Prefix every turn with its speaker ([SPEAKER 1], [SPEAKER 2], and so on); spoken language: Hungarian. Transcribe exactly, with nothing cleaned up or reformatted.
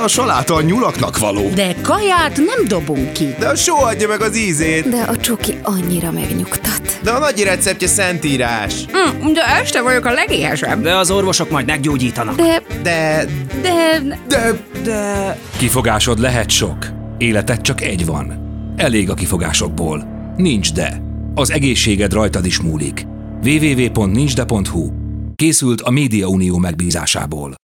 [SPEAKER 1] saláta a nyulaknak való.
[SPEAKER 2] De kaját nem dobunk ki.
[SPEAKER 3] De a só adja meg az ízét.
[SPEAKER 4] De a csoki annyira megnyugtat.
[SPEAKER 3] De a nagyi receptje szentírás.
[SPEAKER 2] Hm, de este vagyok a legéhesebb.
[SPEAKER 5] De az orvosok majd meggyógyítanak.
[SPEAKER 4] De...
[SPEAKER 3] De...
[SPEAKER 2] De...
[SPEAKER 3] De...
[SPEAKER 5] De...
[SPEAKER 6] Kifogásod lehet sok. Életed csak egy van. Elég a kifogásokból. Nincs de. Az egészséged rajtad is múlik. double-u double-u double-u pont nincs de pont hu. Készült a Média Unió megbízásából.